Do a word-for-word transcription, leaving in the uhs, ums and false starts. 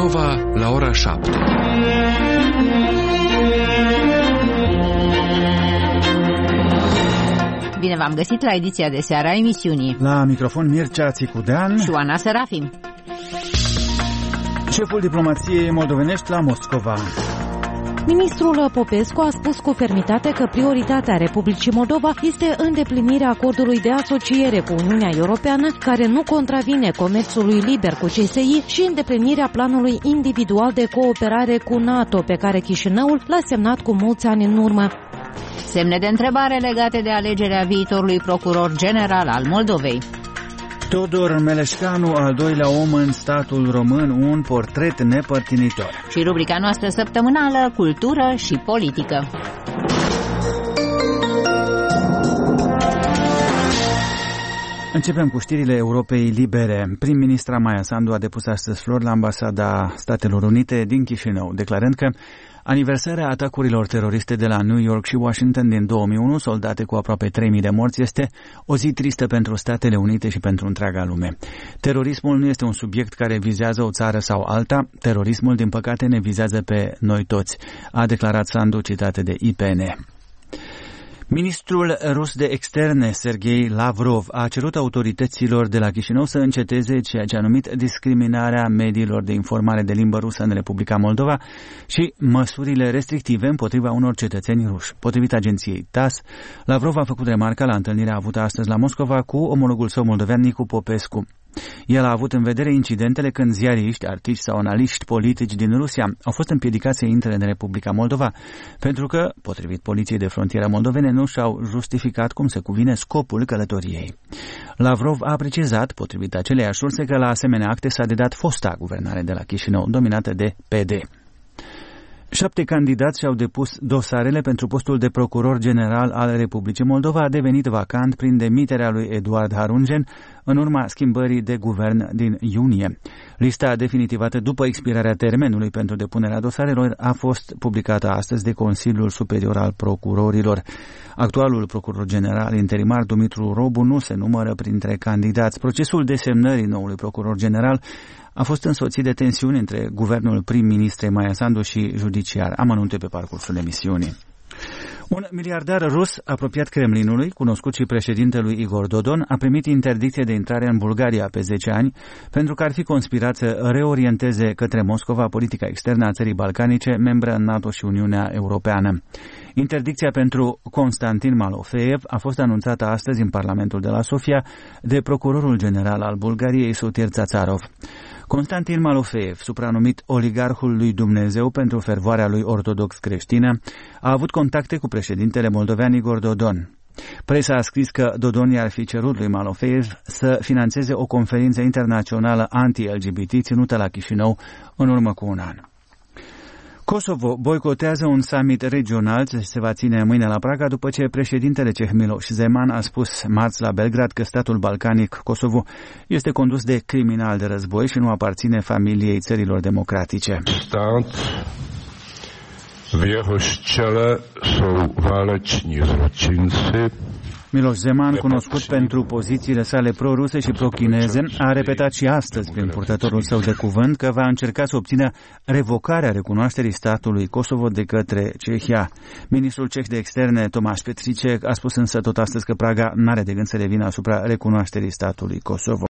Chișinăuva la ora șapte. Bine v-am găsit la ediția de seară a emisiunii. La microfon Mircea Țicudean și Oana Serafim. Șeful diplomației moldovenești la Moscova. Ministrul Popescu a spus cu fermitate că prioritatea Republicii Moldova este îndeplinirea acordului de asociere cu Uniunea Europeană, care nu contravine comerțului liber cu C S I, și îndeplinirea planului individual de cooperare cu NATO, pe care Chișinăul l-a semnat cu mulți ani în urmă. Semne de întrebare legate de alegerea viitorului procuror general al Moldovei. Todor Meleșcanu, al doilea om în statul român, un portret nepărtinitor. Și rubrica noastră săptămânală, cultură și politică. Începem cu știrile Europei Libere. Prim-ministra Maia Sandu a depus astăzi flori la ambasada Statelor Unite din Chișinău, declarând că aniversarea atacurilor teroriste de la New York și Washington din două mii unu, soldate cu aproape trei mii de morți, este o zi tristă pentru Statele Unite și pentru întreaga lume. Terorismul nu este un subiect care vizează o țară sau alta, terorismul, din păcate, ne vizează pe noi toți, a declarat Sandu, citată de I P N. Ministrul rus de externe, Sergei Lavrov, a cerut autorităților de la Chișinău să înceteze ceea ce a numit discriminarea mediilor de informare de limbă rusă în Republica Moldova și măsurile restrictive împotriva unor cetățeni ruși. Potrivit agenției T A S, Lavrov a făcut remarca la întâlnirea avută astăzi la Moscova cu omologul său moldovean Nicu Popescu. El a avut în vedere incidentele când ziariști, artiști sau analiști politici din Rusia au fost împiedicați să intre în Republica Moldova, pentru că, potrivit Poliției de Frontieră moldovene, nu și-au justificat cum se cuvine scopul călătoriei. Lavrov a precizat, potrivit aceleiași surse, că la asemenea acte s-a dedat fosta guvernare de la Chișinău, dominată de P D. Șapte candidați și-au depus dosarele pentru postul de procuror general al Republicii Moldova, a devenit vacant prin demiterea lui Eduard Harungen în urma schimbării de guvern din iunie. Lista definitivată după expirarea termenului pentru depunerea dosarelor a fost publicată astăzi de Consiliul Superior al Procurorilor. Actualul procuror general interimar Dumitru Robu nu se numără printre candidați. Procesul desemnării noului procuror general a fost însoțit de tensiuni între guvernul prim-ministrei Maia Sandu și judiciar. Amănunte pe parcursul emisiunii. Un miliardar rus apropiat Kremlinului, cunoscut și președintelui Igor Dodon, a primit interdicție de intrare în Bulgaria pe zece ani pentru că ar fi conspirat să reorienteze către Moscova politica externă a țării balcanice, membră în NATO și Uniunea Europeană. Interdicția pentru Constantin Malofeev a fost anunțată astăzi în Parlamentul de la Sofia de procurorul general al Bulgariei, Sotir Țațarov. Constantin Malofeev, supranumit oligarhul lui Dumnezeu pentru fervoarea lui ortodox creștină, a avut contacte cu președintele moldovean Igor Dodon. Presa a scris că Dodon i-ar fi cerut lui Malofeev să finanțeze o conferință internațională anti-L G B T ținută la Chișinău în urmă cu un an. Kosovo boicotează un summit regional ce se va ține mâine la Praga după ce președintele ceh Miloš Zeman a spus marți la Belgrad că statul balcanic Kosovo este condus de criminali de război și nu aparține familiei țărilor democratice. Stat v jehož čele jsou váleční zločinci. Miloš Zeman, cunoscut pentru pozițiile sale pro-ruse și pro-chineze, a repetat și astăzi prin purtătorul său de cuvânt că va încerca să obțină revocarea recunoașterii statului Kosovo de către Cehia. Ministrul ceh de externe, Tomáš Petříček, a spus însă tot astăzi că Praga n-are de gând să revină asupra recunoașterii statului Kosovo.